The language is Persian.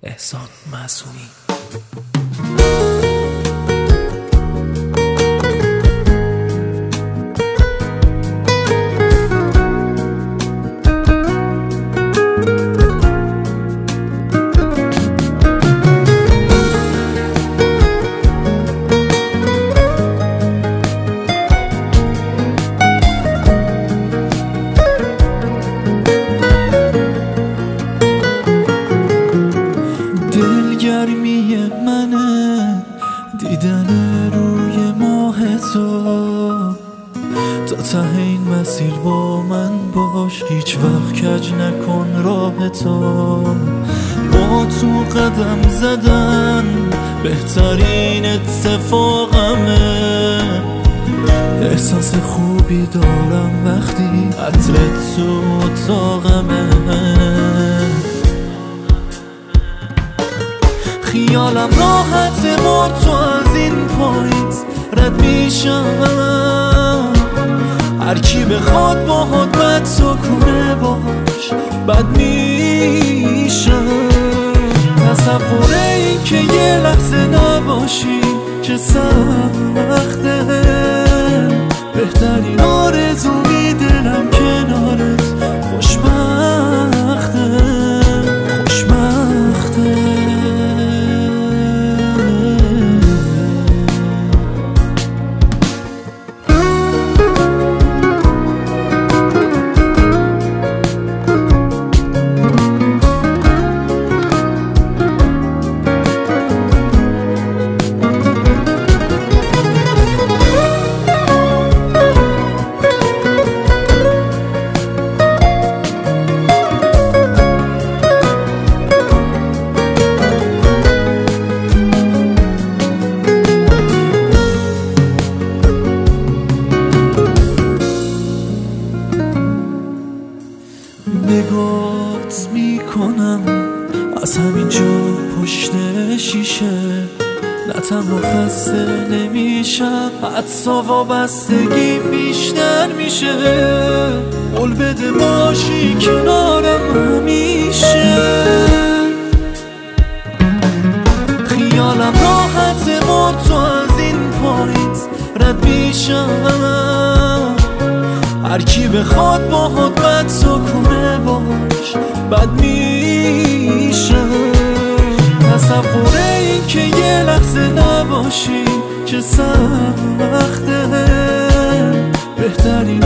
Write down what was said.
احسان معصومی. دلگرمی منه دیدن روی ماه تو، تا ته این مسیر با من باش، هیچ وقت کج نکن راه تو. با تو قدم زدن بهترین اتفاقمه، احساس خوبی دارم وقتی عطرت تو اتاقمه. خیالم راحت با تو از این پاییز رد میشم، هر کی بخواد باهات بد سکونه باش بد میشم. تصور این که یه لحظه نباشی چه سخته، بهترین آرزوی دلم کنارت خوشبخته. نگات میکنم از همینجا پشت شیشه، نه تنها خسته نمیشم، حتی وابستگی بیشتر میشه. قول بده باشی کنارم همیشه، خیالم راحت با تو از این پاییز رد میشم، هر کی بخواد باهات بد سکونه باش بد میشه. تصور این که یه لحظه نباشی چه سخته، بهترین